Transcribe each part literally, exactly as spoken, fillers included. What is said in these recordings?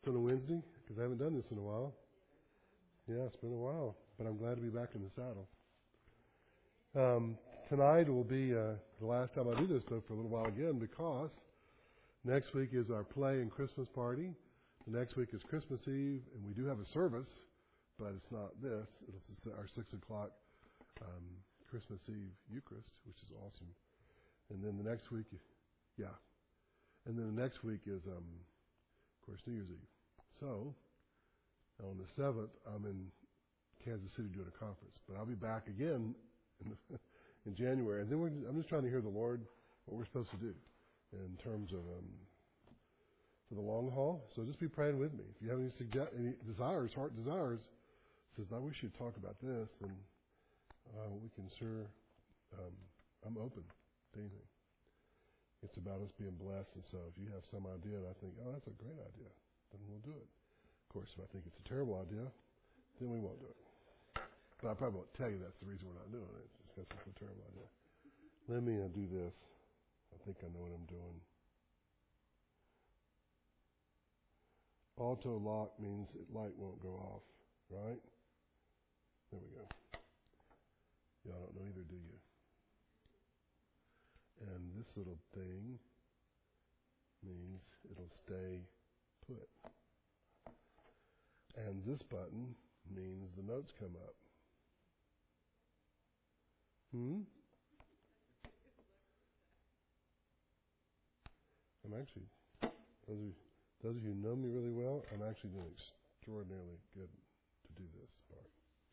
It's on a Wednesday because I haven't done this in a while. Yeah, it's been a while, but I'm glad to be back in the saddle. Um, tonight will be uh, the last time I do this, though, for a little while again, because next week is our play and Christmas party. The next week is Christmas Eve, and we do have a service, but it's not this. It's our six o'clock um, Christmas Eve Eucharist, which is awesome. And then the next week, yeah, and then the next week is, um, of course, New Year's Eve. So on the seventh, I'm in Kansas City doing a conference, but I'll be back again in, the, in January. And then we're, I'm just trying to hear the Lord what we're supposed to do in terms of um, for the long haul. So just be praying with me. If you have any suggest any desires, heart desires, says I wish you'd talk about this, then uh, we can sure. Um, I'm open to anything. It's about us being blessed, and so if you have some idea, and I think, oh, that's a great idea, then we'll do it. Of course, if I think it's a terrible idea, then we won't do it. But I probably won't tell you that's the reason we're not doing it. It's because it's a terrible idea. Let me uh, do this. I think I know what I'm doing. Auto lock means that light won't go off, right? There we go. Y'all don't know either, do you? And this little thing means it'll stay put. And this button means the notes come up. Hmm? I'm actually, those of you, those of you who know me really well, I'm actually doing extraordinarily good to do this part.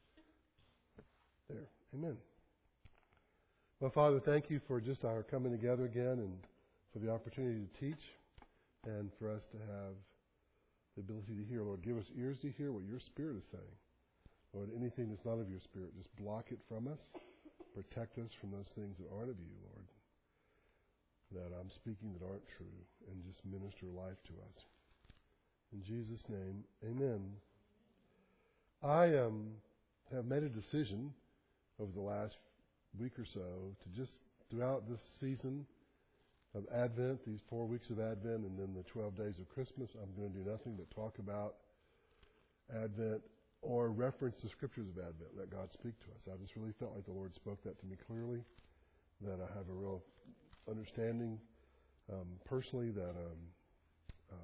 There. Amen. Well, Father, thank you for just our coming together again and for the opportunity to teach and for us to have the ability to hear. Lord, give us ears to hear what your Spirit is saying. Lord, anything that's not of your Spirit, just block it from us. Protect us from those things that aren't of you, Lord, that I'm speaking that aren't true, and just minister life to us. In Jesus' name, amen. I um, have made a decision over the last week or so to just, throughout this season of Advent, these four weeks of Advent, and then the twelve days of Christmas, I'm going to do nothing but talk about Advent or reference the scriptures of Advent. Let God speak to us. I just really felt like the Lord spoke that to me clearly, that I have a real understanding um, personally that um, uh,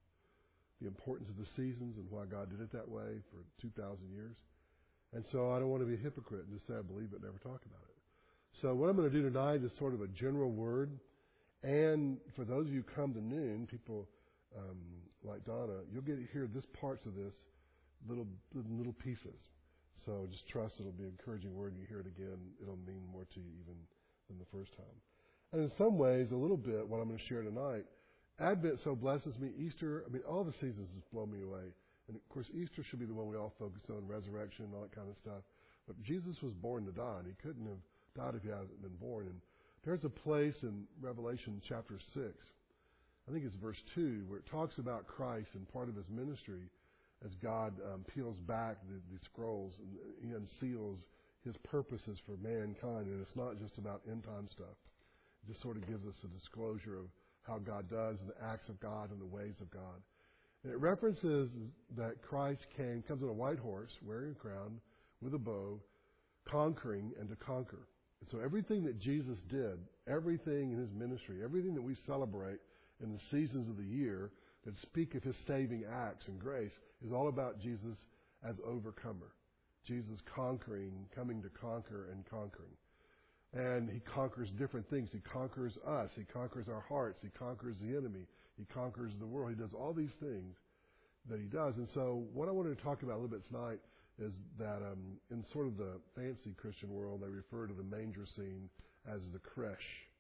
the importance of the seasons and why God did it that way for two thousand years. And so I don't want to be a hypocrite and just say I believe it and never talk about it. So what I'm going to do tonight is sort of a general word. And for those of you who come to noon, people um, like Donna, you'll get to hear this parts of this, little little pieces. So just trust it'll be an encouraging word. And you hear it again, it'll mean more to you even than the first time. And in some ways, a little bit, what I'm going to share tonight, Advent so blesses me. Easter, I mean, all the seasons just blow me away. And of course, Easter should be the one we all focus on, resurrection and all that kind of stuff. But Jesus was born to die, and he couldn't have died if he hasn't been born. And there's a place in Revelation chapter six, I think it's verse two, where it talks about Christ and part of his ministry as God um, peels back the, the scrolls and he unseals his purposes for mankind. And it's not just about end time stuff. It just sort of gives us a disclosure of how God does and the acts of God and the ways of God. And it references that Christ came, comes on a white horse, wearing a crown, with a bow, conquering and to conquer. And so everything that Jesus did, everything in his ministry, everything that we celebrate in the seasons of the year that speak of his saving acts and grace is all about Jesus as overcomer. Jesus conquering, coming to conquer and conquering. And he conquers different things. He conquers us. He conquers our hearts. He conquers the enemy. He conquers the world. He does all these things that he does. And so what I wanted to talk about a little bit tonight is that um, in sort of the fancy Christian world, they refer to the manger scene as the creche.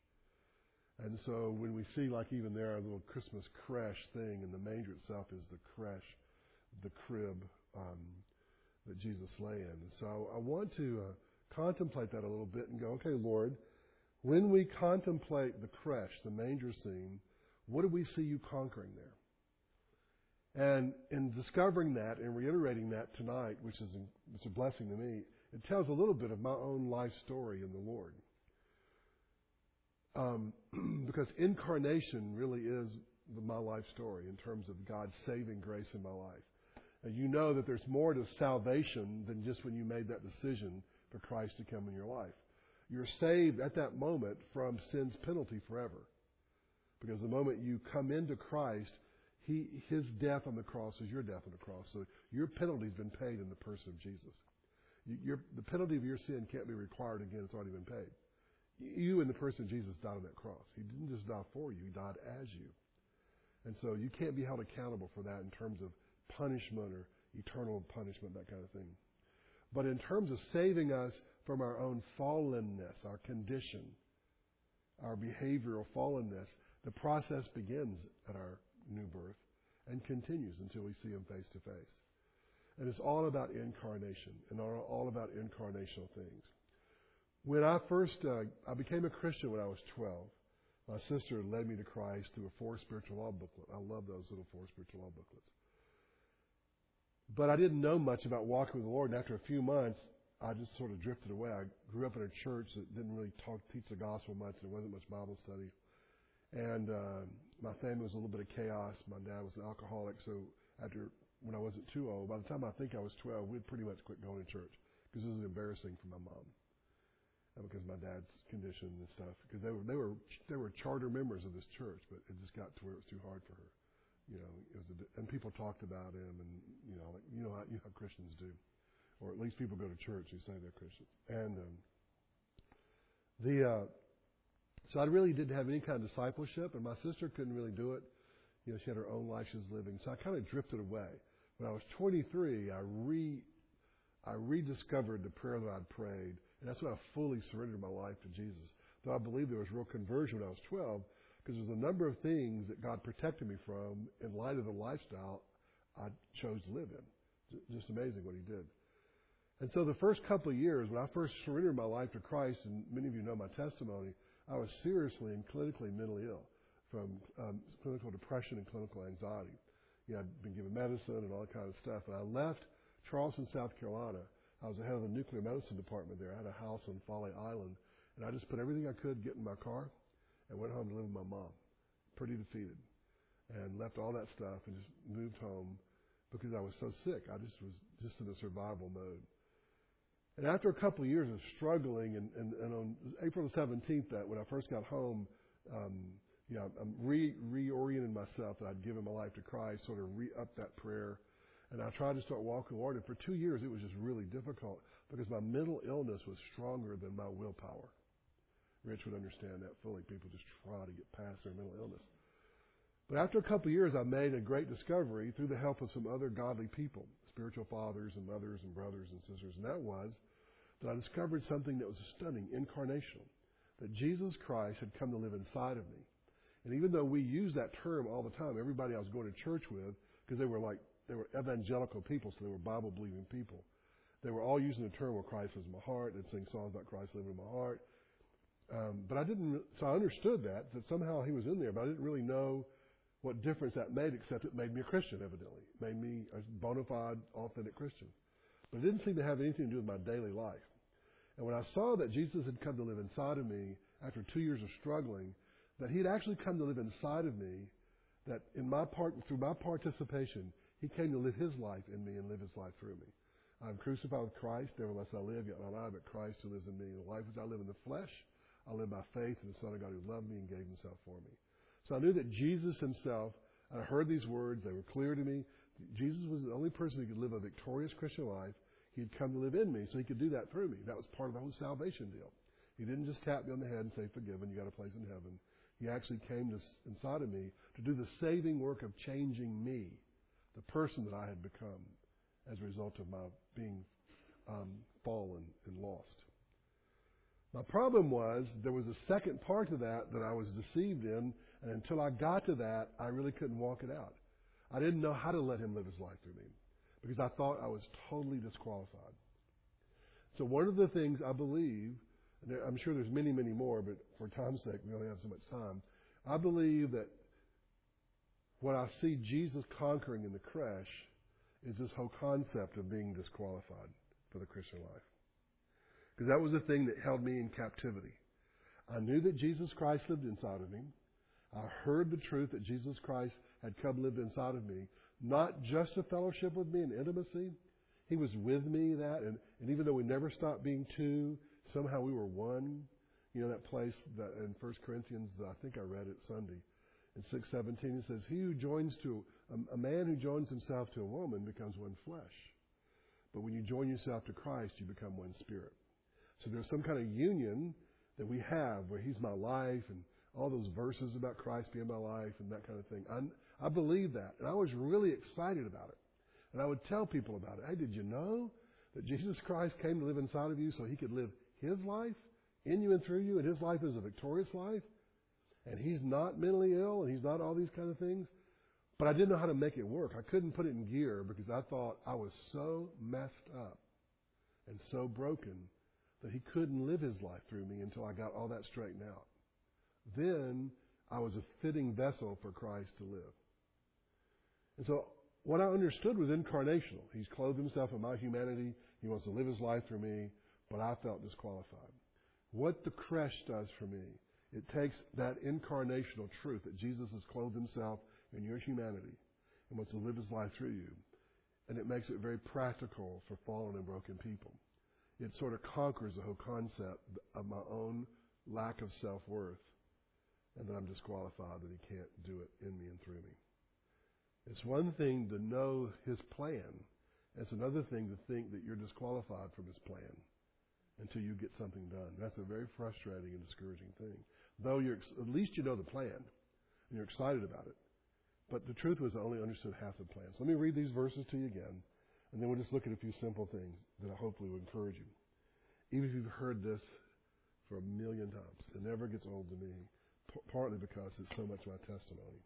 And so when we see, like even there, a little Christmas creche thing, and the manger itself is the creche, the crib um, that Jesus lay in. And so I want to uh, contemplate that a little bit and go, okay, Lord, when we contemplate the creche, the manger scene, what do we see you conquering there? And in discovering that and reiterating that tonight, which is a, it's a blessing to me, it tells a little bit of my own life story in the Lord. Um, because incarnation really is my life story in terms of God's saving grace in my life. And you know that there's more to salvation than just when you made that decision for Christ to come in your life. You're saved at that moment from sin's penalty forever. Because the moment you come into Christ, he, His death on the cross is your death on the cross. So your penalty's been paid in the person of Jesus. You, your, the penalty of your sin can't be required again. It's already been paid. You and the person of Jesus died on that cross. He didn't just die for you. He died as you. And so you can't be held accountable for that in terms of punishment or eternal punishment, that kind of thing. But in terms of saving us from our own fallenness, our condition, our behavioral fallenness, the process begins at our new birth and continues until we see Him face to face. And it's all about incarnation and all, all about incarnational things. When I first, uh, I became a Christian when I was twelve. My sister led me to Christ through a Four Spiritual Law booklet. I love those little Four Spiritual Law booklets. But I didn't know much about walking with the Lord, and after a few months, I just sort of drifted away. I grew up in a church that didn't really talk, teach the gospel much. There wasn't much Bible study. And uh, my family was a little bit of chaos. My dad was an alcoholic, so after when I wasn't too old, by the time I think I was twelve, we'd pretty much quit going to church because it was embarrassing for my mom. And because of my dad's condition and stuff, because they were they were they were charter members of this church, but it just got to where it was too hard for her. You know, it was a, and people talked about him, and you know, like you know how you know how Christians do, or at least people go to church who say they're Christians. And um, the uh, so I really didn't have any kind of discipleship, and my sister couldn't really do it. You know, she had her own life she was living, so I kind of drifted away. When I was twenty-three, I re I rediscovered the prayer that I'd prayed, and that's when I fully surrendered my life to Jesus. Though I believe there was real conversion when I was twelve, because there's a number of things that God protected me from in light of the lifestyle I chose to live in. Just amazing what He did. And so the first couple of years, when I first surrendered my life to Christ, and many of you know my testimony, I was seriously and clinically mentally ill from um, clinical depression and clinical anxiety. You know, I'd been given medicine and all that kind of stuff. And I left Charleston, South Carolina. I was the head of the nuclear medicine department there. I had a house on Folly Island. And I just put everything I could, get in my car, and went home to live with my mom, pretty defeated, and left all that stuff and just moved home because I was so sick. I just was just in a survival mode. And after a couple of years of struggling, and, and, and on April the seventeenth, that when I first got home, um, you know, I'm re, reorienting myself that I'd given my life to Christ, sort of re-up that prayer. And I tried to start walking with the Lord. And for two years, it was just really difficult because my mental illness was stronger than my willpower. Rich would understand that fully. People just try to get past their mental illness. But after a couple of years, I made a great discovery through the help of some other godly people, spiritual fathers and mothers and brothers and sisters. And that was that I discovered something that was stunning, incarnational, that Jesus Christ had come to live inside of me. And even though we use that term all the time, everybody I was going to church with, because they were like, they were evangelical people, so they were Bible-believing people. They were all using the term, well, Christ lives in my heart. They'd sing songs about Christ living in my heart. Um, but I didn't, so I understood that, that somehow He was in there, but I didn't really know what difference that made, except it made me a Christian, evidently. It made me a bona fide, authentic Christian. But it didn't seem to have anything to do with my daily life. And when I saw that Jesus had come to live inside of me after two years of struggling, that He had actually come to live inside of me, that in my part, through my participation, He came to live His life in me and live His life through me. I'm crucified with Christ, nevertheless I live, yet not I, but Christ who lives in me. The life which I live in the flesh, I live by faith in the Son of God who loved me and gave Himself for me. So I knew that Jesus Himself, I heard these words, they were clear to me. Jesus was the only person who could live a victorious Christian life. He had come to live in me, so He could do that through me. That was part of the whole salvation deal. He didn't just tap me on the head and say, forgiven, you got a place in heaven. He actually came to, inside of me to do the saving work of changing me, the person that I had become as a result of my being um, fallen and lost. My problem was there was a second part to that that I was deceived in, and until I got to that, I really couldn't walk it out. I didn't know how to let Him live His life through me because I thought I was totally disqualified. So one of the things I believe, and there, I'm sure there's many, many more, but for time's sake, we only have so much time. I believe that what I see Jesus conquering in the creche is this whole concept of being disqualified for the Christian life. Because that was the thing that held me in captivity. I knew that Jesus Christ lived inside of me. I heard the truth that Jesus Christ had come lived inside of me, not just a fellowship with me and intimacy. He was with me that, and, and even though we never stopped being two, somehow we were one. You know that place that in First Corinthians, I think I read it Sunday, in six seventeen, it says, he who joins to, a, a man who joins himself to a woman becomes one flesh. But when you join yourself to Christ, you become one spirit. So there's some kind of union that we have where he's my life and all those verses about Christ being my life and that kind of thing. I, I believe that. And I was really excited about it. And I would tell people about it. Hey, did you know that Jesus Christ came to live inside of you so he could live his life in you and through you, and his life is a victorious life? And he's not mentally ill, and he's not all these kind of things. But I didn't know how to make it work. I couldn't put it in gear because I thought I was so messed up and so broken that he couldn't live his life through me until I got all that straightened out. Then I was a fitting vessel for Christ to live. And so what I understood was incarnational. He's clothed himself in my humanity. He wants to live his life through me, but I felt disqualified. What the creche does for me, it takes that incarnational truth that Jesus has clothed himself in your humanity and wants to live his life through you, and it makes it very practical for fallen and broken people. It sort of conquers the whole concept of my own lack of self-worth and that I'm disqualified, that he can't do it in me and through me. It's one thing to know his plan. It's another thing to think that you're disqualified from his plan until you get something done. That's a very frustrating and discouraging thing. Though you're, at least you know the plan and you're excited about it. But the truth was I only understood half the plan. So let me read these verses to you again, and then we'll just look at a few simple things that I hopefully will encourage you. Even if you've heard this for a million times, it never gets old to me, p- partly because it's so much my testimony.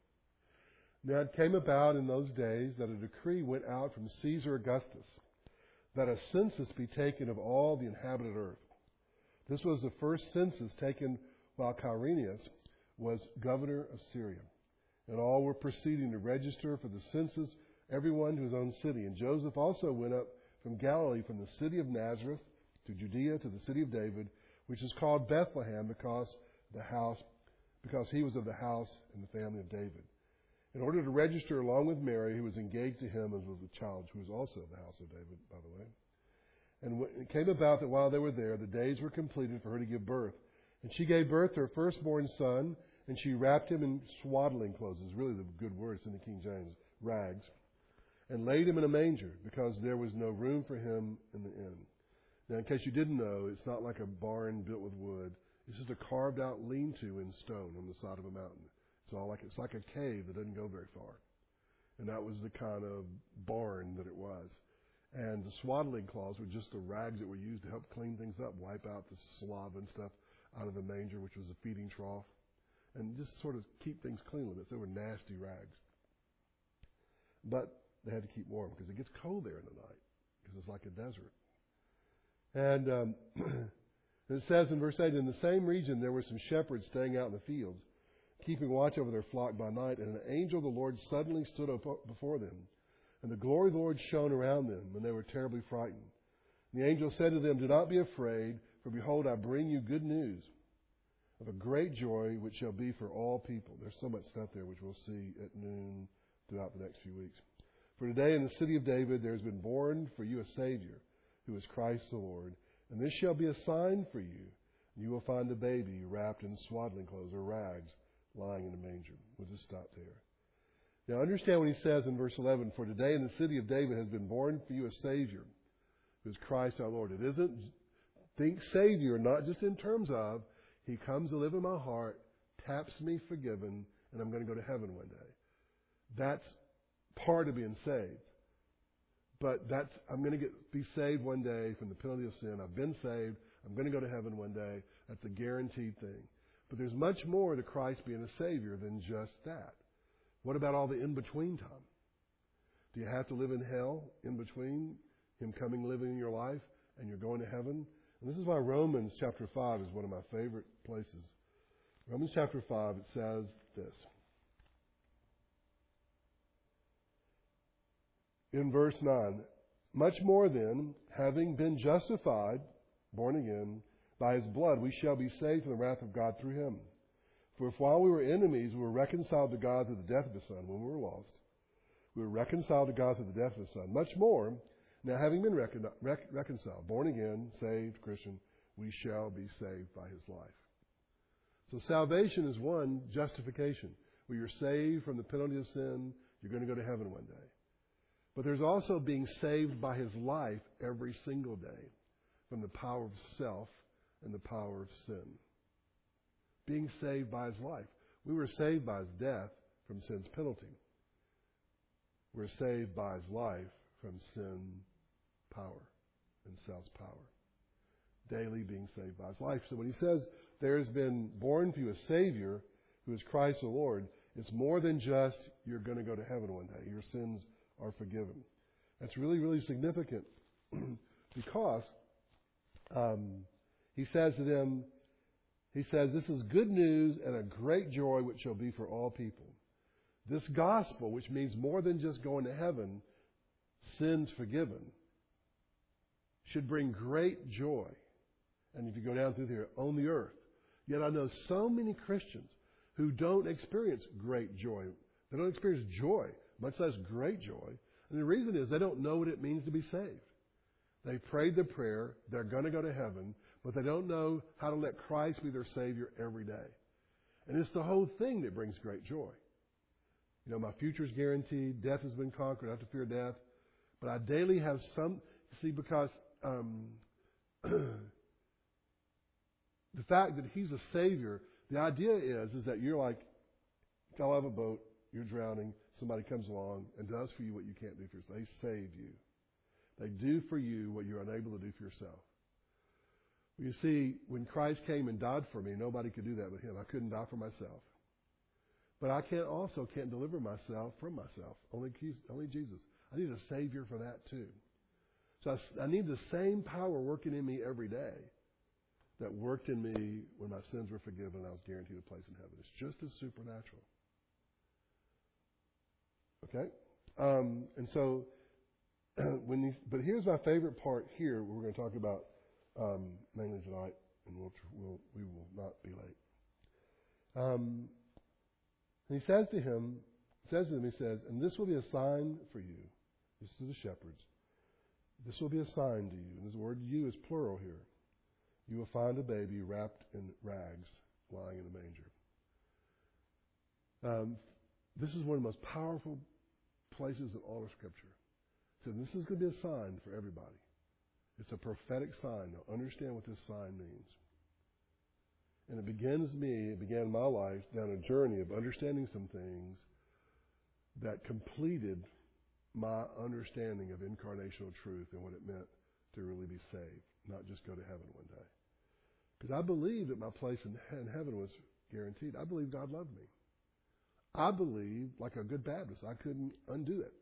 Now it came about in those days that a decree went out from Caesar Augustus that a census be taken of all the inhabited earth. This was the first census taken while Quirinius was governor of Syria. And all were proceeding to register for the census, everyone to his own city. And Joseph also went up from Galilee, from the city of Nazareth to Judea, to the city of David, which is called Bethlehem, because the house, because he was of the house and the family of David, in order to register along with Mary, who was engaged to him as was a child, who was also of the house of David, by the way. And it came about that while they were there, the days were completed for her to give birth. And she gave birth to her firstborn son, and she wrapped him in swaddling clothes. Is really the good word. It's in the King James, rags, and laid him in a manger, because there was no room for him in the inn. Now, in case you didn't know, it's not like a barn built with wood. It's just a carved out lean-to in stone on the side of a mountain. It's all like it's like a cave that doesn't go very far. And that was the kind of barn that it was. And the swaddling cloths were just the rags that were used to help clean things up, wipe out the slob and stuff out of the manger, which was a feeding trough, and just sort of keep things cleanliness. They were nasty rags. But they had to keep warm because it gets cold there in the night because it's like a desert. And um, it says in verse eight, in the same region there were some shepherds staying out in the fields, keeping watch over their flock by night, and an angel of the Lord suddenly stood up before them. And the glory of the Lord shone around them, and they were terribly frightened. And the angel said to them, do not be afraid, for behold, I bring you good news of a great joy, which shall be for all people. There's so much stuff there which we'll see at noon throughout the next few weeks. For today in the city of David there has been born for you a Savior, who is Christ the Lord. And this shall be a sign for you. You will find a baby wrapped in swaddling clothes or rags, lying in a manger. We'll just stop there. Now understand what he says in verse eleven. For today in the city of David has been born for you a Savior, who is Christ our Lord. It isn't, think Savior, not just in terms of, he comes to live in my heart, taps me forgiven, and I'm going to go to heaven one day. That's part of being saved. But that's, I'm going to get be saved one day from the penalty of sin. I've been saved. I'm going to go to heaven one day. That's a guaranteed thing. But there's much more to Christ being a Savior than just that. What about all the in-between time? Do you have to live in hell in between him coming living in your life and you're going to heaven? And this is why Romans chapter five is one of my favorite places. Romans chapter five, it says this. In verse nine, much more then, having been justified, born again, by his blood, we shall be saved from the wrath of God through him. For if while we were enemies, we were reconciled to God through the death of His Son, when we were lost, we were reconciled to God through the death of His Son. Much more, now having been recon- rec- reconciled, born again, saved, Christian, we shall be saved by His life. So salvation is one, justification, where you're saved from the penalty of sin. You're going to go to heaven one day. But there's also being saved by His life every single day from the power of self and the power of sin. Being saved by His life. We were saved by His death from sin's penalty. We're saved by His life from sin power and self's power. Daily being saved by His life. So when He says there has been born for you a Savior who is Christ the Lord, it's more than just you're going to go to heaven one day. Your sins are forgiven. That's really, really significant because um, He says to them, He says, this is good news and a great joy which shall be for all people. This gospel, which means more than just going to heaven, sins forgiven, should bring great joy. And if you go down through here, on the earth. Yet I know so many Christians who don't experience great joy. They don't experience joy, much less great joy. And the reason is they don't know what it means to be saved. They prayed the prayer, they're going to go to heaven, but they don't know how to let Christ be their Savior every day. And it's the whole thing that brings great joy. You know, my future's guaranteed, death has been conquered, I don't have to fear death. But I daily have some, see, because um, the fact that He's a Savior, the idea is, is that you're like, fell out of a boat, you're drowning, somebody comes along and does for you what you can't do for yourself. They save you. They do for you what you're unable to do for yourself. You see, when Christ came and died for me, nobody could do that but Him. I couldn't die for myself. But I can't also can't deliver myself from myself. Only, only Jesus. I need a Savior for that too. So I, I need the same power working in me every day that worked in me when my sins were forgiven and I was guaranteed a place in heaven. It's just as supernatural. Okay? Um, and so, when you, but here's my favorite part here. We're going to talk about um, mainly tonight, and we'll, we'll, we will not be late. Um, and he says to him, says to them, he says, and this will be a sign for you. This is to the shepherds. This will be a sign to you. And this word you is plural here. You will find a baby wrapped in rags lying in a manger. Um, this is one of the most powerful places in all of Scripture. So this is going to be a sign for everybody. It's a prophetic sign. Now understand what this sign means. And it begins me, it began my life down a journey of understanding some things that completed my understanding of incarnational truth and what it meant to really be saved, not just go to heaven one day. Because I believed that my place in heaven was guaranteed. I believed God loved me. I believed, like a good Baptist, I couldn't undo it.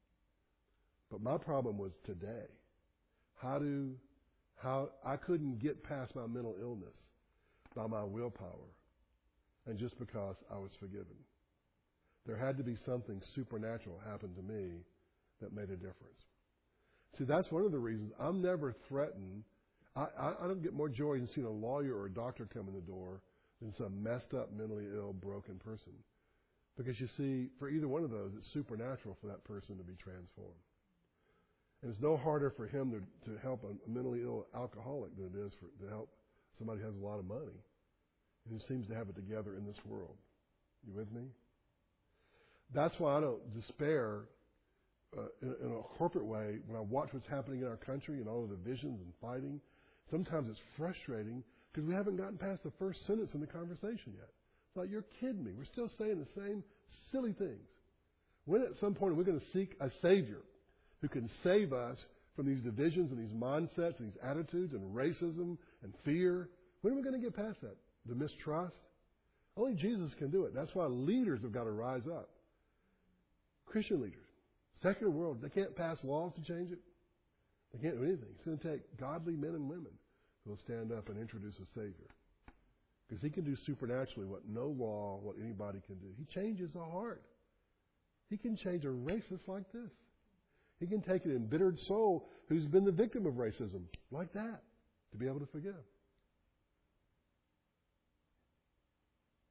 But my problem was today. How do, how, I couldn't get past my mental illness by my willpower and just because I was forgiven. There had to be something supernatural happen to me that made a difference. See, that's one of the reasons I'm never threatened. I, I, I don't get more joy in seeing a lawyer or a doctor come in the door than some messed up, mentally ill, broken person. Because you see, for either one of those, it's supernatural for that person to be transformed. And it's no harder for him to, to help a mentally ill alcoholic than it is for, to help somebody who has a lot of money and who seems to have it together in this world. You with me? That's why I don't despair uh, in, in a corporate way when I watch what's happening in our country and all the divisions and fighting. Sometimes it's frustrating because we haven't gotten past the first sentence in the conversation yet. It's like, you're kidding me. We're still saying the same silly things. When at some point we're going to seek a Savior who can save us from these divisions and these mindsets and these attitudes and racism and fear, when are we going to get past that? The mistrust? Only Jesus can do it. That's why leaders have got to rise up. Christian leaders. Secular world, they can't pass laws to change it. They can't do anything. It's going to take godly men and women who will stand up and introduce a Savior. Because He can do supernaturally what no law, what anybody can do. He changes a heart. He can change a racist like this. He can take an embittered soul who's been the victim of racism like that to be able to forgive.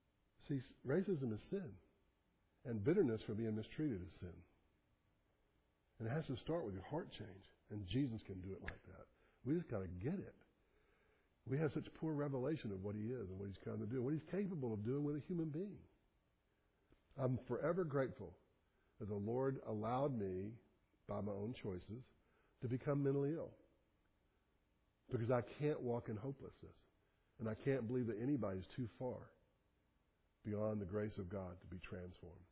See, racism is sin. And bitterness for being mistreated is sin. And it has to start with your heart change. And Jesus can do it like that. We just got to get it. We have such poor revelation of what he is and what he's come to do, what he's capable of doing with a human being. I'm forever grateful that the Lord allowed me, by my own choices, to become mentally ill. Because I can't walk in hopelessness. And I can't believe that anybody's too far beyond the grace of God to be transformed.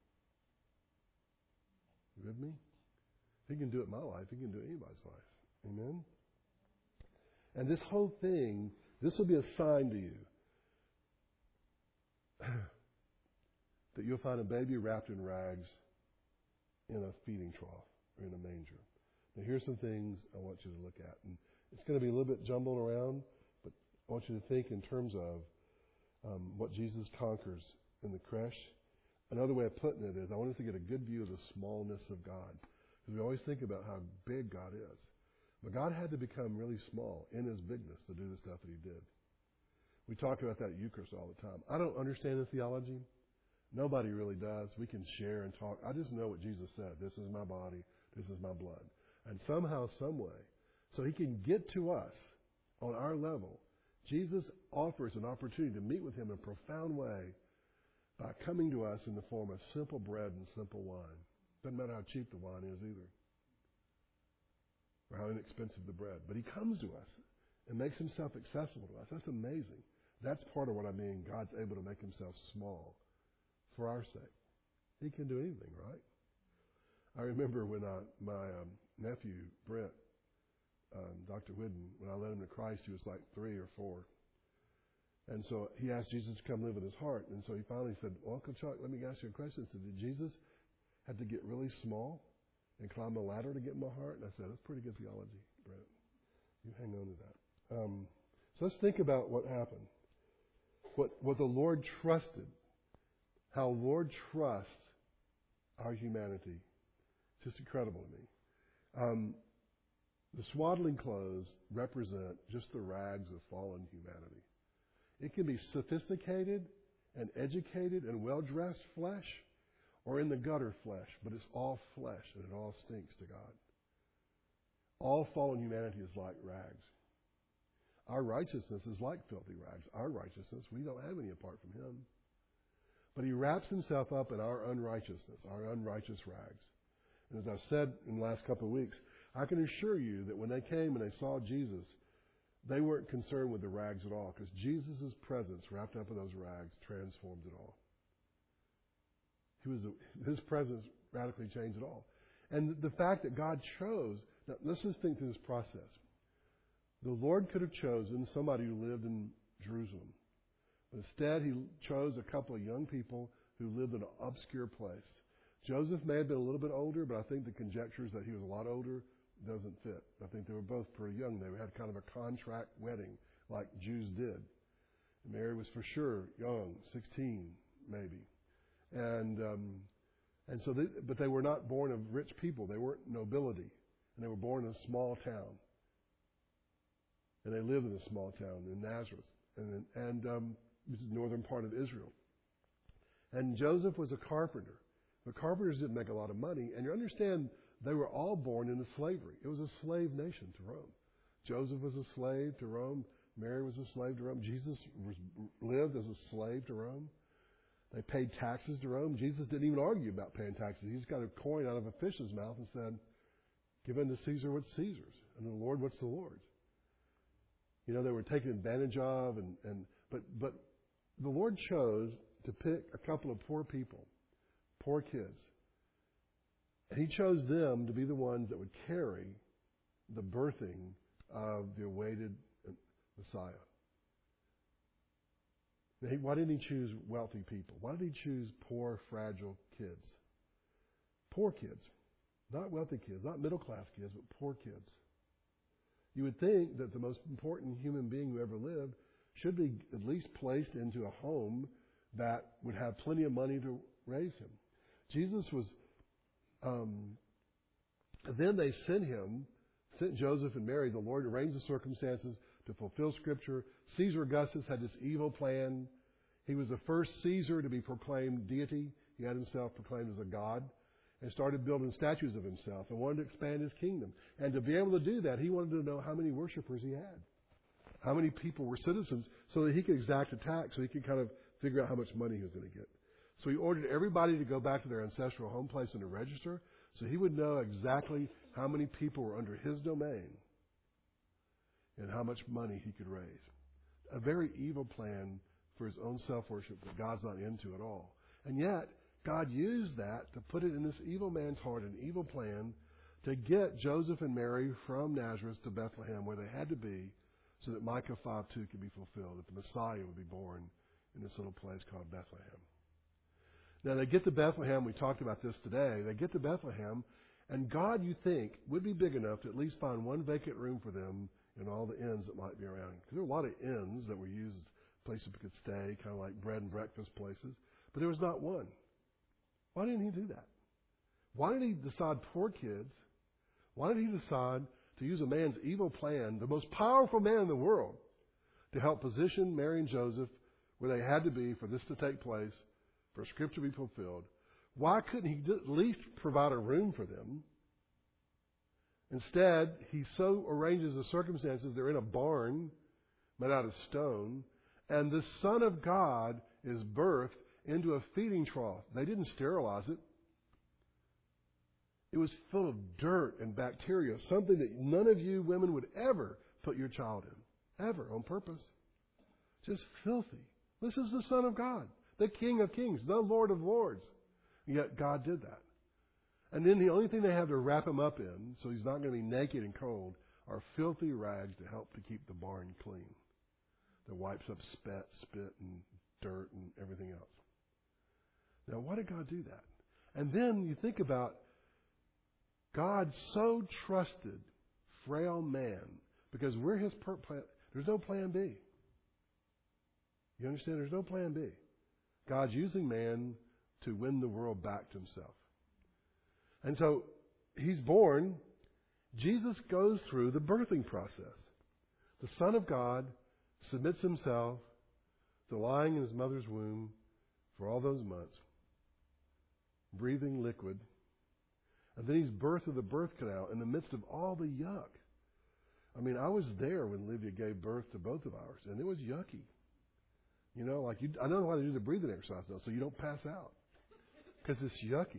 You with me? If he can do it in my life, he can do it in anybody's life. Amen? And this whole thing, this will be a sign to you that you'll find a baby wrapped in rags in a feeding trough or in a manger. Now here's some things I want you to look at. And it's going to be a little bit jumbled around, but I want you to think in terms of um, what Jesus conquers in the creche. Another way of putting it is I want us to get a good view of the smallness of God. Because we always think about how big God is. But God had to become really small in his bigness to do the stuff that he did. We talk about that at Eucharist all the time. I don't understand the theology. Nobody really does. We can share and talk. I just know what Jesus said. This is my body. This is my blood. And somehow, some way, so he can get to us on our level, Jesus offers an opportunity to meet with him in a profound way by coming to us in the form of simple bread and simple wine. Doesn't matter how cheap the wine is either, or how inexpensive the bread. But he comes to us and makes himself accessible to us. That's amazing. That's part of what I mean. God's able to make himself small for our sake. He can do anything, right? I remember when I, my um, nephew, Brent, um, Doctor Whidden, when I led him to Christ, he was like three or four. And so he asked Jesus to come live in his heart. And so he finally said, well, Uncle Chuck, let me ask you a question. He said, did Jesus have to get really small and climb a ladder to get in my heart? And I said, that's pretty good theology, Brent. You hang on to that. Um, so let's think about what happened. What, what the Lord trusted. How Lord trusts our humanity. It's just incredible to me. Um, the swaddling clothes represent just the rags of fallen humanity. It can be sophisticated and educated and well-dressed flesh or in the gutter flesh, but it's all flesh and it all stinks to God. All fallen humanity is like rags. Our righteousness is like filthy rags. Our righteousness, we don't have any apart from him. But he wraps himself up in our unrighteousness, our unrighteous rags. And as I've said in the last couple of weeks, I can assure you that when they came and they saw Jesus, they weren't concerned with the rags at all, because Jesus' presence wrapped up in those rags transformed it all. He was a, his presence radically changed it all. And the fact that God chose, now let's just think through this process. The Lord could have chosen somebody who lived in Jerusalem. But instead, he chose a couple of young people who lived in an obscure place. Joseph may have been a little bit older, but I think the conjectures that he was a lot older doesn't fit. I think they were both pretty young. They had kind of a contract wedding like Jews did. Mary was for sure young, sixteen maybe. And um, and so, they, but they were not born of rich people. They weren't nobility. And they were born in a small town. And they lived in a small town in Nazareth. And, and um, which is the northern part of Israel. And Joseph was a carpenter. The carpenters didn't make a lot of money. And you understand, they were all born into slavery. It was a slave nation to Rome. Joseph was a slave to Rome. Mary was a slave to Rome. Jesus was, lived as a slave to Rome. They paid taxes to Rome. Jesus didn't even argue about paying taxes. He just got a coin out of a fish's mouth and said, give unto Caesar what's Caesar's, and the Lord what's the Lord's. You know, they were taken advantage of, and, and but but the Lord chose to pick a couple of poor people, poor kids. And he chose them to be the ones that would carry the birthing of the awaited Messiah. Now, he, why didn't he choose wealthy people? Why did he choose poor, fragile kids? Poor kids. Not wealthy kids, not middle-class kids, but poor kids. You would think that the most important human being who ever lived should be at least placed into a home that would have plenty of money to raise him. Jesus was, um, then they sent him, sent Joseph and Mary. The Lord arranged the circumstances to fulfill Scripture. Caesar Augustus had this evil plan. He was the first Caesar to be proclaimed deity. He had himself proclaimed as a god and started building statues of himself and wanted to expand his kingdom. And to be able to do that, he wanted to know how many worshipers he had, how many people were citizens, so that he could exact a tax, so he could kind of figure out how much money he was going to get. So he ordered everybody to go back to their ancestral home place and to register, so he would know exactly how many people were under his domain and how much money he could raise. A very evil plan for his own self-worship that God's not into at all. And yet, God used that to put it in this evil man's heart, an evil plan to get Joseph and Mary from Nazareth to Bethlehem, where they had to be, so that Micah five two could be fulfilled, that the Messiah would be born in this little place called Bethlehem. Now, they get to Bethlehem. We talked about this today. They get to Bethlehem, and God, you think, would be big enough to at least find one vacant room for them in all the inns that might be around. Because there were a lot of inns that were used as places we could stay, kind of like bread and breakfast places. But there was not one. Why didn't he do that? Why did he decide poor kids? Why did he decide to use a man's evil plan, the most powerful man in the world, to help position Mary and Joseph where they had to be for this to take place, for Scripture to be fulfilled? Why couldn't he at least provide a room for them? Instead, he so arranges the circumstances, they're in a barn made out of stone, and the Son of God is birthed into a feeding trough. They didn't sterilize it. It was full of dirt and bacteria, something that none of you women would ever put your child in, ever, on purpose. Just filthy. This is the Son of God, the King of Kings, the Lord of Lords. And yet God did that. And then the only thing they have to wrap him up in, so he's not going to be naked and cold, are filthy rags to help to keep the barn clean. That wipes up spit, spit and dirt and everything else. Now, why did God do that? And then you think about God so trusted frail man, because we're his per- plan. There's no plan B. You understand? There's no plan B. God's using man to win the world back to himself. And so he's born. Jesus goes through the birthing process. The Son of God submits himself to lying in his mother's womb for all those months, breathing liquid. And then he's birthed through the birth canal in the midst of all the yuck. I mean, I was there when Livia gave birth to both of ours, and it was yucky. You know, like you, I don't know how to do the breathing exercise though, so you don't pass out because it's yucky.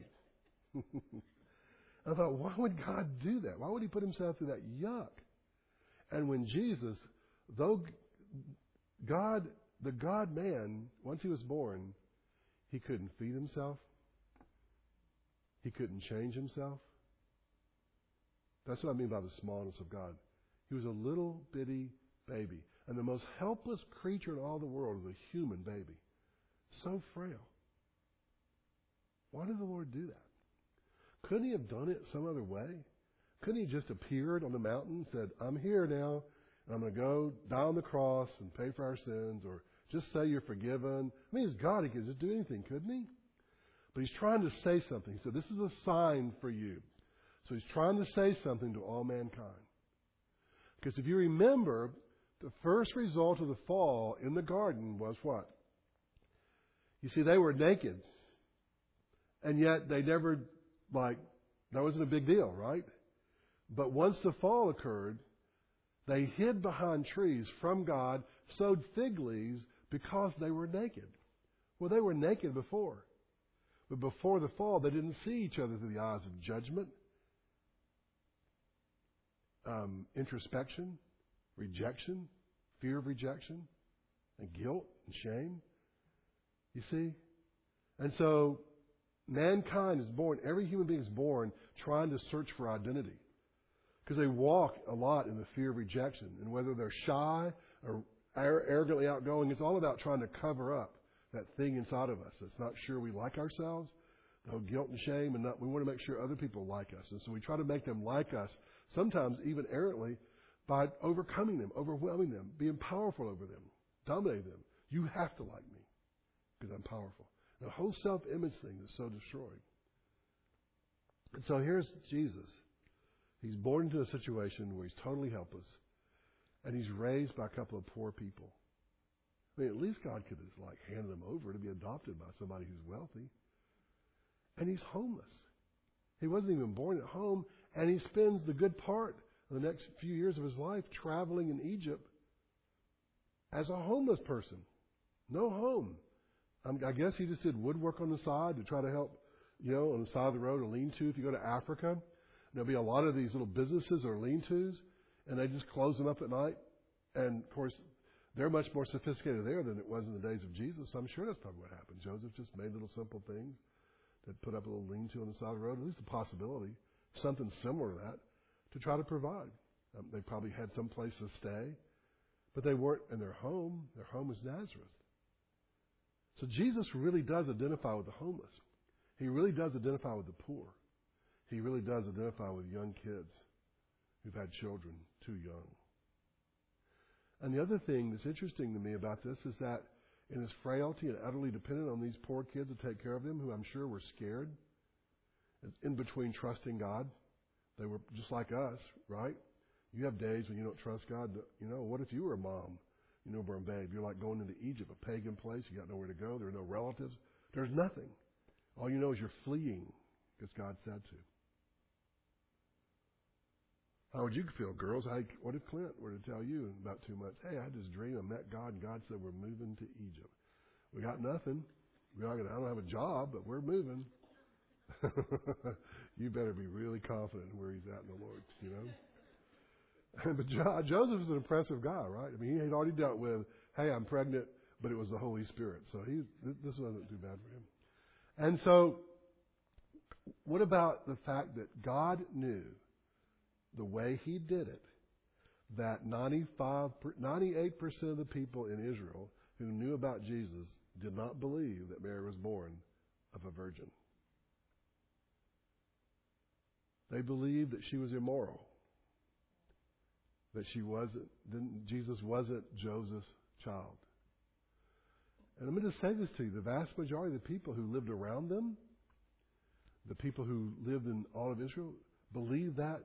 I thought, why would God do that? Why would he put himself through that yuck? And when Jesus, though God, the God-man, once he was born, he couldn't feed himself. He couldn't change himself. That's what I mean by the smallness of God. He was a little bitty baby. And the most helpless creature in all the world is a human baby. So frail. Why did the Lord do that? Couldn't he have done it some other way? Couldn't he just appeared on the mountain and said, I'm here now, and I'm going to go die on the cross and pay for our sins, or just say you're forgiven? I mean, he's God. He could just do anything, couldn't he? But he's trying to say something. So this is a sign for you. So he's trying to say something to all mankind. Because if you remember, the first result of the fall in the garden was what? You see, they were naked. And yet they never, like, that wasn't a big deal, right? But once the fall occurred, they hid behind trees from God, sewed fig leaves because they were naked. Well, they were naked before. But before the fall, they didn't see each other through the eyes of judgment, um, introspection, rejection, fear of rejection, and guilt and shame. You see? And so mankind is born, every human being is born trying to search for identity. Because they walk a lot in the fear of rejection. And whether they're shy or arrogantly outgoing, it's all about trying to cover up that thing inside of us that's not sure we like ourselves, the whole guilt and shame, and not, we want to make sure other people like us. And so we try to make them like us, sometimes even arrogantly, by overcoming them, overwhelming them, being powerful over them, dominating them. You have to like me because I'm powerful. The whole self-image thing is so destroyed. And so here's Jesus. He's born into a situation where he's totally helpless, and he's raised by a couple of poor people. I mean, at least God could have like handed him over to be adopted by somebody who's wealthy. And he's homeless. He wasn't even born at home, and he spends the good part of the next few years of his life traveling in Egypt as a homeless person. No home. Um, I guess he just did woodwork on the side to try to help, you know, on the side of the road, a lean-to. If you go to Africa, there'll be a lot of these little businesses or lean-tos, and they just close them up at night. And, of course, they're much more sophisticated there than it was in the days of Jesus. So I'm sure that's probably what happened. Joseph just made little simple things that put up a little lean-to on the side of the road, at least a possibility, something similar to that, to try to provide. Um, they probably had some place to stay, but they weren't in their home. Their home was Nazareth. So Jesus really does identify with the homeless. He really does identify with the poor. He really does identify with young kids who've had children too young. And the other thing that's interesting to me about this is that in his frailty and utterly dependent on these poor kids to take care of them, who I'm sure were scared, in between trusting God. They were just like us, right? You have days when you don't trust God. You know, what if you were a mom, you newborn babe? You're like going into Egypt, a pagan place. You got nowhere to go. There are no relatives. There's nothing. All you know is you're fleeing because God said to. How would you feel, girls? How, what if Clint were to tell you in about two months, hey, I had this dream, I met God, and God said we're moving to Egypt. We got nothing. We're not gonna, I don't have a job, but we're moving. You better be really confident in where he's at in the Lord, you know. But jo- Joseph is an impressive guy, right? I mean, he had already dealt with, hey, I'm pregnant, but it was the Holy Spirit. So he's this wasn't too bad for him. And so what about the fact that God knew the way he did it, that ninety-five, ninety-eight percent of the people in Israel who knew about Jesus did not believe that Mary was born of a virgin. They believed that she was immoral, that she wasn't, didn't, Jesus wasn't Joseph's child. And I'm going to say this to you, the vast majority of the people who lived around them, the people who lived in all of Israel, believed that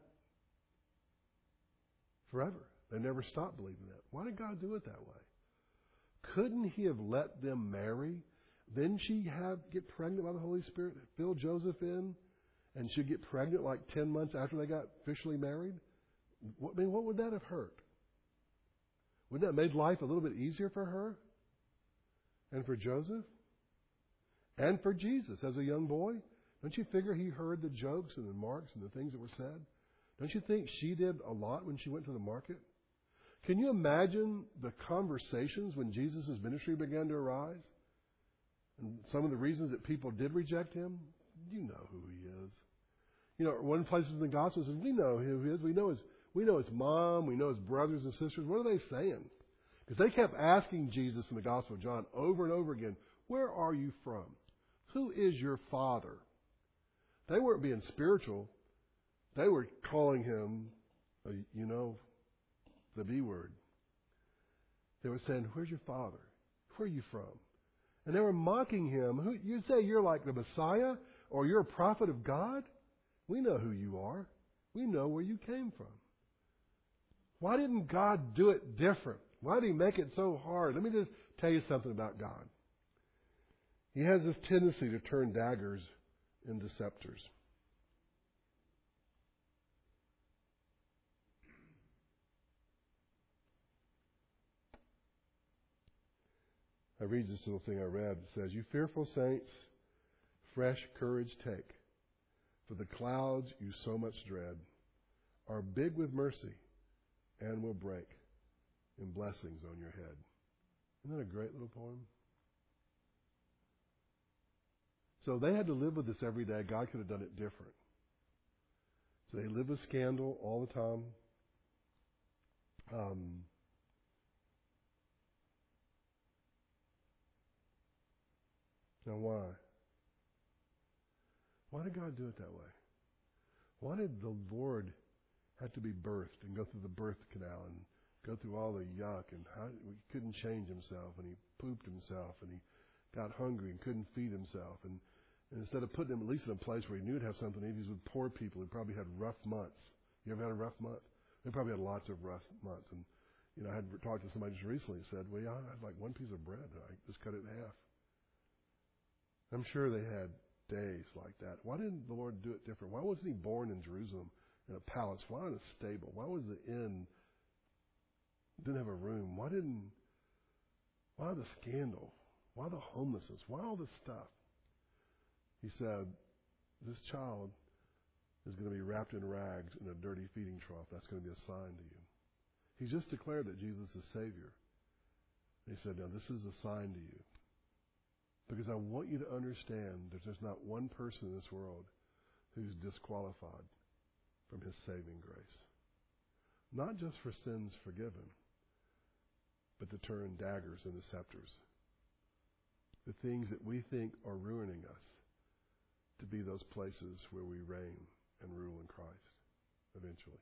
forever. They never stopped believing that. Why did God do it that way? Couldn't he have let them marry? Then she have get pregnant by the Holy Spirit, fill Joseph in, and she'd get pregnant like ten months after they got officially married? What, I mean, what would that have hurt? Wouldn't that have made life a little bit easier for her? And for Joseph? And for Jesus as a young boy? Don't you figure he heard the jokes and the remarks and the things that were said? Don't you think she did a lot when she went to the market? Can you imagine the conversations when Jesus' ministry began to arise? And some of the reasons that people did reject him? You know who he is. You know, one place in the Gospel says, we know who he is. We know his, we know his mom. We know his brothers and sisters. What are they saying? Because they kept asking Jesus in the Gospel of John over and over again, where are you from? Who is your father? They weren't being spiritual. They were calling him, uh, you know, the B word. They were saying, where's your father? Where are you from? And they were mocking him. Who, you say you're like the Messiah or you're a prophet of God? We know who you are. We know where you came from. Why didn't God do it different? Why did he make it so hard? Let me just tell you something about God. He has this tendency to turn daggers into scepters. I read this little thing I read. It says, you fearful saints, fresh courage take, for the clouds you so much dread are big with mercy and will break in blessings on your head. Isn't that a great little poem? So they had to live with this every day. God could have done it different. So they live with scandal all the time. Um, now why? Why did God do it that way? Why did the Lord have to be birthed and go through the birth canal and go through all the yuck and how, he couldn't change himself and he pooped himself and he got hungry and couldn't feed himself and, and instead of putting him at least in a place where he knew he'd have something to eat, he was with poor people who probably had rough months. You ever had a rough month? They probably had lots of rough months. And You know, I had talked to somebody just recently and said, well, yeah, I had like one piece of bread and I just cut it in half. I'm sure they had days like that. Why didn't the Lord do it different? Why wasn't he born in Jerusalem in a palace? Why in a stable? Why was the inn didn't have a room? Why didn't, why the scandal? Why the homelessness? Why all this stuff? He said, this child is going to be wrapped in rags in a dirty feeding trough. That's going to be a sign to you. He just declared that Jesus is Savior. And he said, now this is a sign to you. Because I want you to understand that there's not one person in this world who's disqualified from his saving grace. Not just for sins forgiven, but to turn daggers into scepters. The things that we think are ruining us to be those places where we reign and rule in Christ eventually.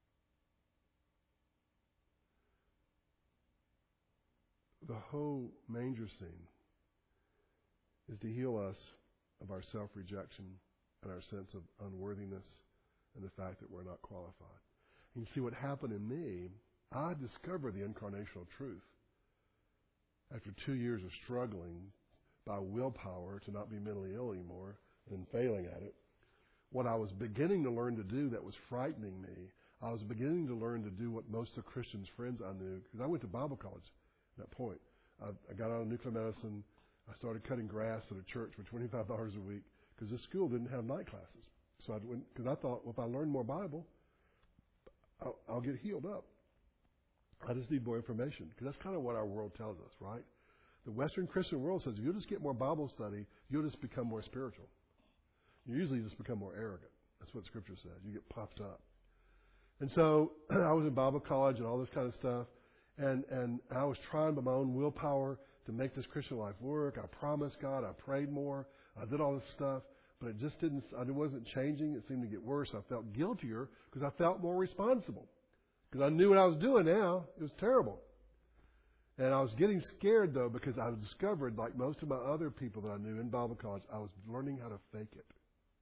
The whole manger scene is to heal us of our self-rejection and our sense of unworthiness and the fact that we're not qualified. And you see what happened in me, I discovered the incarnational truth after two years of struggling by willpower to not be mentally ill anymore and failing at it. What I was beginning to learn to do that was frightening me, I was beginning to learn to do what most of the Christians' friends I knew, because I went to Bible college at that point. I, I got out of nuclear medicine. I started cutting grass at a church for twenty-five dollars a week because this school didn't have night classes. So I went, because I thought, well, if I learn more Bible, I'll, I'll get healed up. I just need more information, because that's kind of what our world tells us, right? The Western Christian world says if you'll just get more Bible study, you'll just become more spiritual. You usually just become more arrogant. That's what Scripture says. You get puffed up. And so I was in Bible college and all this kind of stuff, and, and I was trying by my own willpower to make this Christian life work. I promised God. I prayed more. I did all this stuff, but it just didn't, it wasn't changing. It seemed to get worse. I felt guiltier because I felt more responsible, because I knew what I was doing now. It was terrible. And I was getting scared, though, because I discovered, like most of my other people that I knew in Bible college, I was learning how to fake it.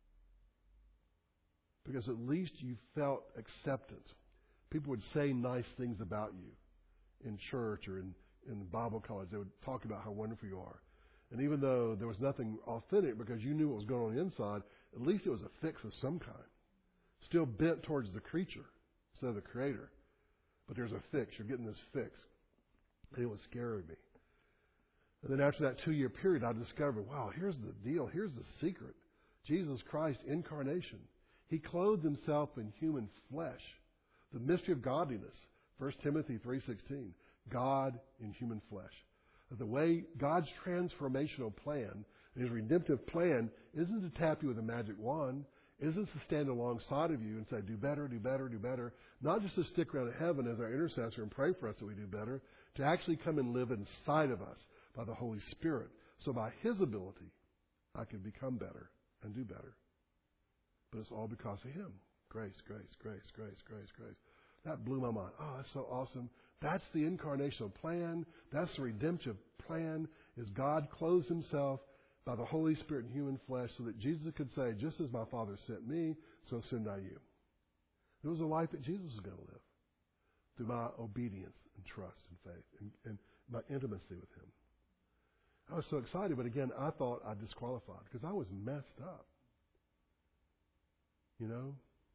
Because at least you felt acceptance. People would say nice things about you in church or in, in Bible college. They would talk about how wonderful you are. And even though there was nothing authentic because you knew what was going on the inside, at least it was a fix of some kind. Still bent towards the creature instead of the Creator. But there's a fix. You're getting this fix. And it was scaring me. And then after that two-year period, I discovered, wow, here's the deal. Here's the secret. Jesus Christ, incarnation. He clothed himself in human flesh. The mystery of godliness. First Timothy three sixteen. God in human flesh. The way God's transformational plan, his redemptive plan, isn't to tap you with a magic wand. Isn't to stand alongside of you and say, do better, do better, do better. Not just to stick around in heaven as our intercessor and pray for us that we do better. To actually come and live inside of us by the Holy Spirit. So by his ability, I can become better and do better. But it's all because of him. Grace, grace, grace, grace, grace, grace. That blew my mind. Oh, that's so awesome. That's the incarnational plan. That's the redemptive plan, is God clothes himself by the Holy Spirit in human flesh so that Jesus could say, just as my Father sent me, so send I you. It was a life that Jesus was going to live through my obedience and trust and faith and, and my intimacy with him. I was so excited, but again, I thought I disqualified because I was messed up. You know?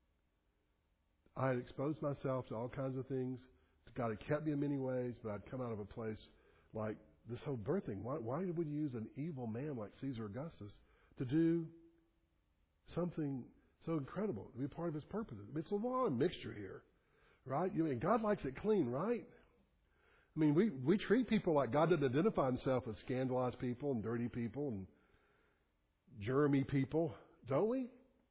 I had exposed myself to all kinds of things. God had kept me in many ways, but I'd come out of a place like this whole birthing. Why, why would you use an evil man like Caesar Augustus to do something so incredible, to be part of his purposes? It's a lot of mixture here, right? You mean God likes it clean, right? I mean, we, we treat people like God doesn't identify himself with scandalized people and dirty people and germy people, don't we?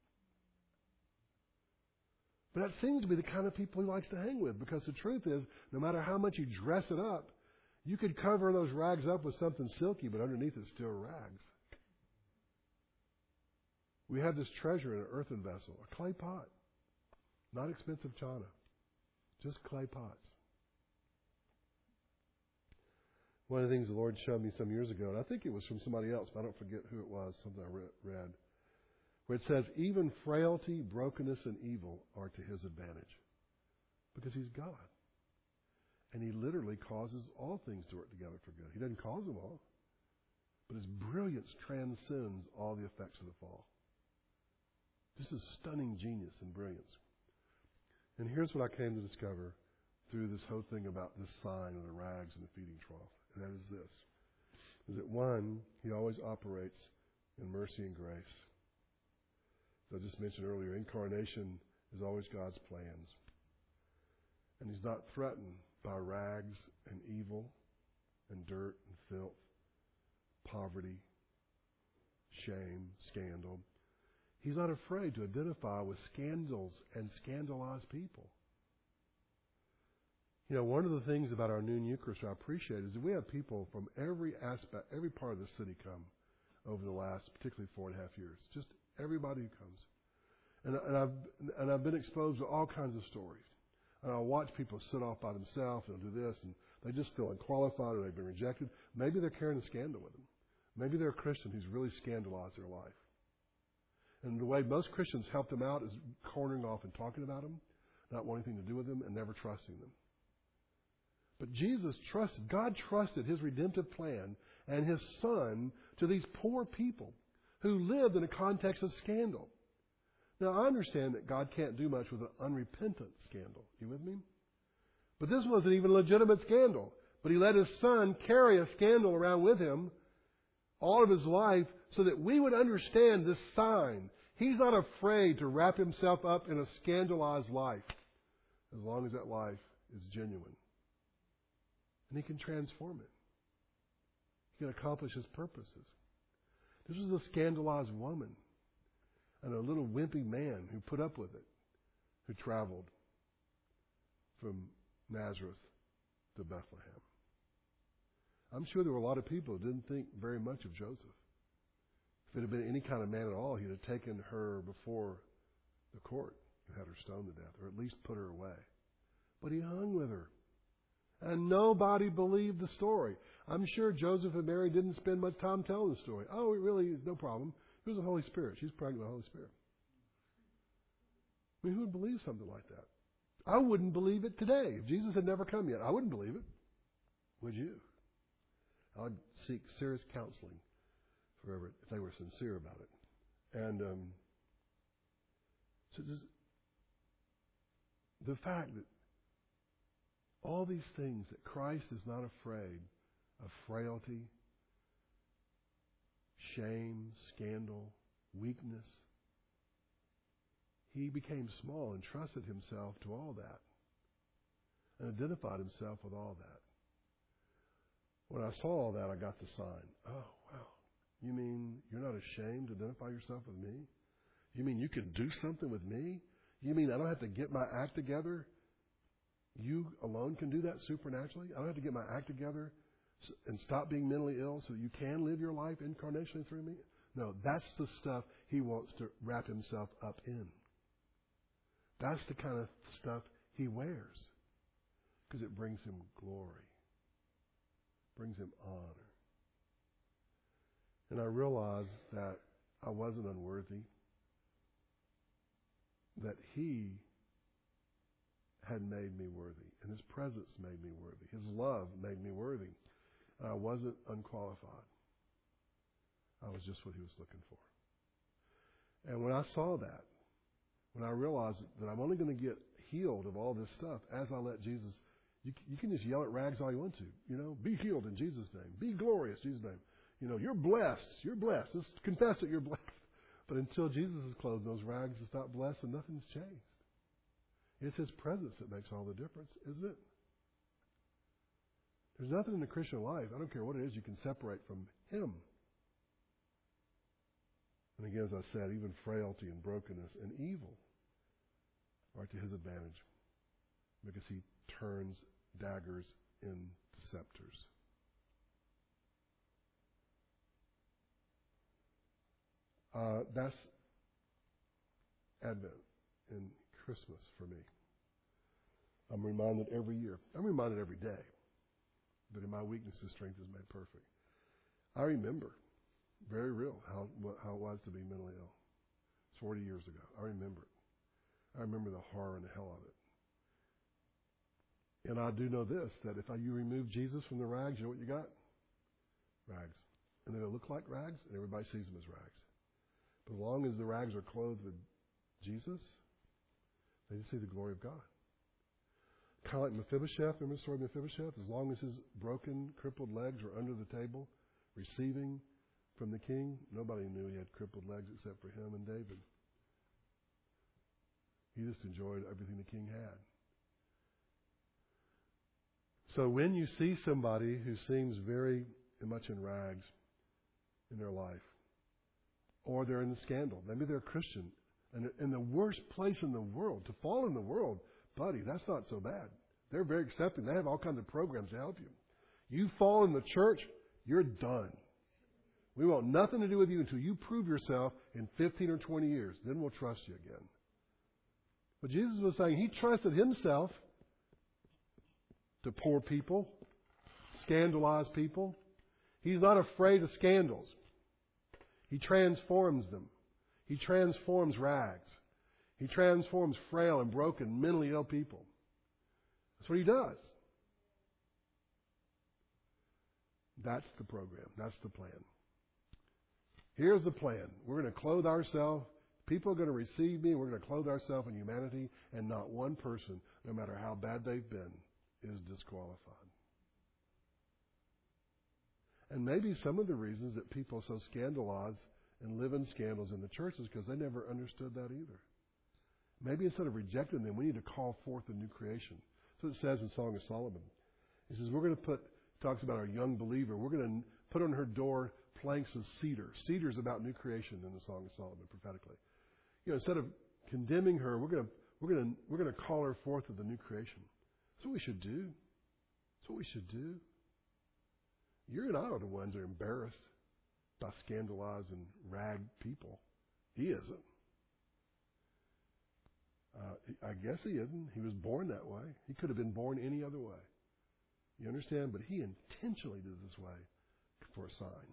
But that seems to be the kind of people he likes to hang with, because the truth is, no matter how much you dress it up, you could cover those rags up with something silky, but underneath it's still rags. We have this treasure in an earthen vessel, a clay pot. Not expensive china, just clay pots. One of the things the Lord showed me some years ago, and I think it was from somebody else, but I don't forget who it was, something I read, where it says, even frailty, brokenness, and evil are to his advantage. Because he's God. And he literally causes all things to work together for good. He doesn't cause them all. But his brilliance transcends all the effects of the fall. This is stunning genius and brilliance. And here's what I came to discover through this whole thing about this sign of the rags and the feeding trough. And that is this. Is that one, he always operates in mercy and grace. As I just mentioned earlier, incarnation is always God's plans. And he's not threatened by rags and evil and dirt and filth, poverty, shame, scandal. He's not afraid to identify with scandals and scandalized people. You know, one of the things about our noon Eucharist I appreciate is that we have people from every aspect, every part of the city come over the last, particularly four and a half years. Just everybody who comes. And, and I've and I've been exposed to all kinds of stories. And I'll watch people sit off by themselves and do this, and they just feel unqualified or they've been rejected. Maybe they're carrying a scandal with them. Maybe they're a Christian who's really scandalized their life. And the way most Christians help them out is cornering off and talking about them, not wanting anything to do with them, and never trusting them. But Jesus trusted, God trusted His redemptive plan and His Son to these poor people who lived in a context of scandal. Now, I understand that God can't do much with an unrepentant scandal. You with me? But this wasn't even a legitimate scandal. But He let His Son carry a scandal around with Him all of His life so that we would understand this sign. He's not afraid to wrap Himself up in a scandalized life as long as that life is genuine. And He can transform it. He can accomplish His purposes. This was a scandalized woman and a little wimpy man who put up with it, who traveled from Nazareth to Bethlehem. I'm sure there were a lot of people who didn't think very much of Joseph. If it had been any kind of man at all, he'd have taken her before the court and had her stoned to death, or at least put her away. But he hung with her. And nobody believed the story. I'm sure Joseph and Mary didn't spend much time telling the story. Oh, it really is no problem. It was the Holy Spirit. She's pregnant with the Holy Spirit. I mean, who would believe something like that? I wouldn't believe it today. If Jesus had never come yet, I wouldn't believe it. Would you? I would seek serious counseling forever if they were sincere about it. And um, so just the fact that all these things, that Christ is not afraid of frailty, shame, scandal, weakness. He became small and trusted Himself to all that and identified Himself with all that. When I saw all that, I got the sign. Oh, wow. You mean you're not ashamed to identify yourself with me? You mean you can do something with me? You mean I don't have to get my act together? You alone can do that supernaturally? I don't have to get my act together and stop being mentally ill so that you can live your life incarnationally through me? No, that's the stuff He wants to wrap Himself up in. That's the kind of stuff He wears because it brings Him glory, brings Him honor. And I realized that I wasn't unworthy, that He had made me worthy, and His presence made me worthy. His love made me worthy. And I wasn't unqualified. I was just what He was looking for. And when I saw that, when I realized that I'm only going to get healed of all this stuff as I let Jesus, you, you can just yell at rags all you want to. You know, be healed in Jesus' name. Be glorious in Jesus' name. You know, you're blessed. You're blessed. Just confess that you're blessed. But until Jesus is clothed in those rags, it's not blessed and nothing's changed. It's His presence that makes all the difference, isn't it? There's nothing in the Christian life, I don't care what it is, you can separate from Him. And again, as I said, even frailty and brokenness and evil are to His advantage because He turns daggers into scepters. Uh, that's Advent and Christmas for me. I'm reminded every year. I'm reminded every day. But in my weakness, His strength is made perfect. I remember, very real, how how it was to be mentally ill. forty years ago. I remember it. I remember the horror and the hell of it. And I do know this, that if you remove Jesus from the rags, you know what you got? Rags. And they'll look like rags, and everybody sees them as rags. But as long as the rags are clothed with Jesus, they just see the glory of God. Kind of like Mephibosheth, remember the story of Mephibosheth? As long as his broken, crippled legs were under the table, receiving from the king, nobody knew he had crippled legs except for him and David. He just enjoyed everything the king had. So when you see somebody who seems very much in rags in their life, or they're in a scandal, maybe they're a Christian, and in the worst place in the world, to fall in the world, buddy, that's not so bad. They're very accepting. They have all kinds of programs to help you. You fall in the church, you're done. We want nothing to do with you until you prove yourself in fifteen or twenty years. Then we'll trust you again. But Jesus was saying he trusted himself to poor people, scandalize people. He's not afraid of scandals. He transforms them. He transforms rags. He transforms frail and broken, mentally ill people. That's what he does. That's the program. That's the plan. Here's the plan. We're going to clothe ourselves. People are going to receive me. We're going to clothe ourselves in humanity. And not one person, no matter how bad they've been, is disqualified. And maybe some of the reasons that people so scandalize and live in scandals in the church is because they never understood that either. Maybe instead of rejecting them, we need to call forth a new creation. That's what it says in Song of Solomon. He says, we're going to put, talks about our young believer, we're going to put on her door planks of cedar. Cedar is about new creation in the Song of Solomon, prophetically. You know, instead of condemning her, we're going to, we're going to, we're going to call her forth with a new creation. That's what we should do. That's what we should do. You and I are the ones that are embarrassed by scandalizing rag people. He isn't. Uh, I guess he isn't. He was born that way. He could have been born any other way. You understand? But he intentionally did it this way for a sign.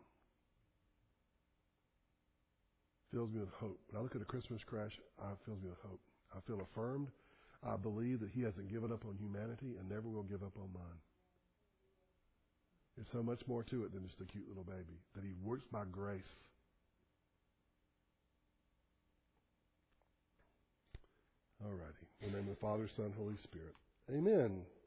Fills me with hope. When I look at a Christmas crash, it fills me with hope. I feel affirmed. I believe that he hasn't given up on humanity and never will give up on mine. There's so much more to it than just a cute little baby. That he works by grace. All righty. In the name of the Father, Son, Holy Spirit. Amen.